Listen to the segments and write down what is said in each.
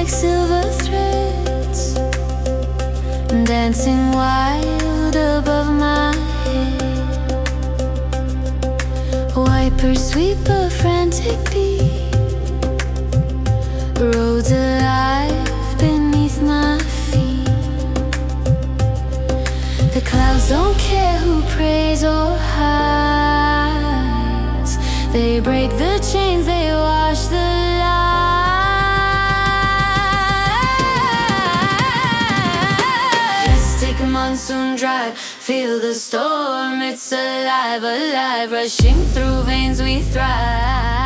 like silver threads, dancing wild above my head. Wipers sweep a frantic beat, roads alive beneath my feet. The clouds don't care who prays or hides. They break the chains, they wash the lies. Let's take a monsoon drive, feel the storm, it's alive, alive, rushing through veins we thrive.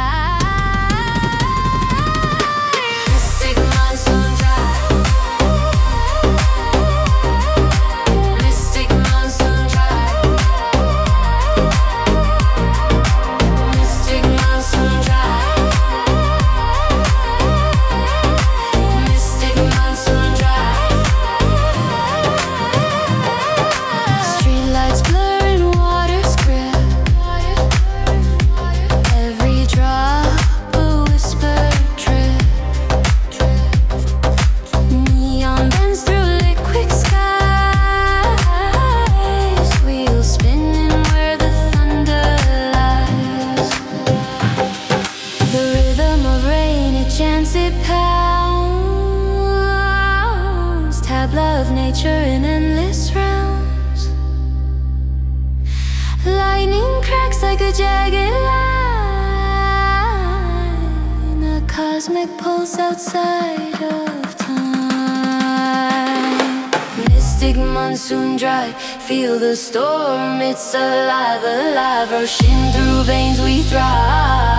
Of nature in endless rounds. Lightning cracks like a jagged line, a cosmic pulse outside of time. Mystic monsoon drive, feel the storm, it's alive, alive, rushing through veins we thrive.